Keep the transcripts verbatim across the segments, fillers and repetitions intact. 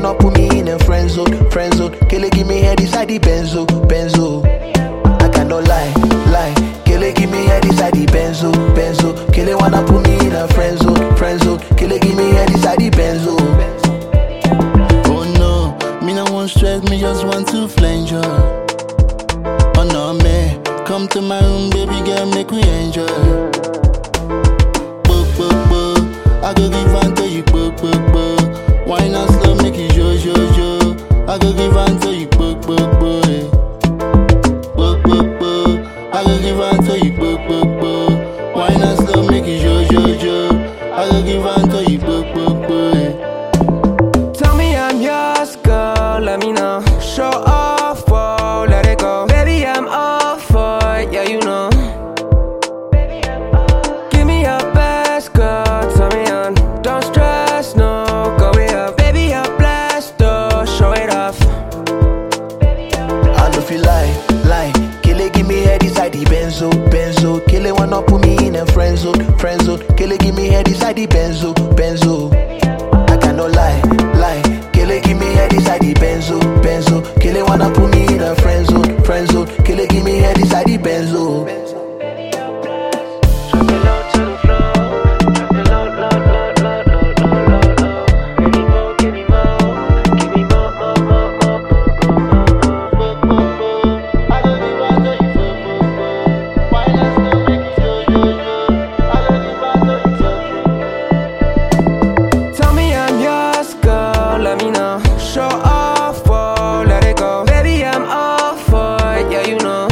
wanna put me in a friend zone, friend zone. Kele give me head inside the benzo, benzo. I cannot lie, lie. Kele give me head inside the benzo, benzo. Kele wanna put me in a friend zone, friend zone. Kele give me head inside the benzo. Oh no, me no want stress, me just want to flange you. Oh no, man, come to my room, baby girl, make we enjoy. Bo, bo, bo, I go give unto you, bo, bo, bo. Why not slow, make it jo, jo, jo. I go give unto you, bo, bo, bo, eh. Bo, bo, bo, I go give unto you, bo, bo, bo. Why not slow, make it jo, jo, jo. I go give unto you, bo, bo, bo, eh. Tell me I'm yours, girl, let me know. Show off, whoa, let it go. Baby, I'm all for it, yeah, you know. Give me your best, girl, tell me on. Don't stress, no, go way up. Baby, I'm blessed, though, show it off. I don't feel lie, lie. Kele give me head inside the benzo, benzo. Kele wanna put me in a friend zone, friend zone. Kele give me head inside the benzo, benzo. I cannot lie, lie. Kele give me head inside the benzo, benzo. Kele wanna put me in a friend zone, friend zone. Kele give me head inside the benzo. Drop it low to the floor. Drop it low, low, low, low, low, low, low, low. Give me more, give me more. Give me more, more, more, more, more, more, more, more. I go give unto you, bo, bo, bo. Why not slow, make it jo, jo, jo. I go give unto you, jo. Tell me I'm yours, girl, let me know. Show off, whoa, let it go. Baby, I'm all for it, yeah, you know.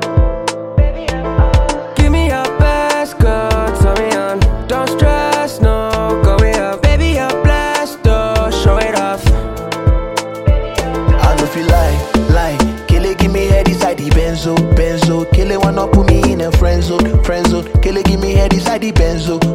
Give me your best, girl, tell me on. Don't stress, no, go way up. Baby, I'm blessed, though, show it off. I don't feel lie, lie. Kele give me head inside the benzo, benzo. Kele wanna put me in a friend zone, friend zone. Kele give me head inside the benzo,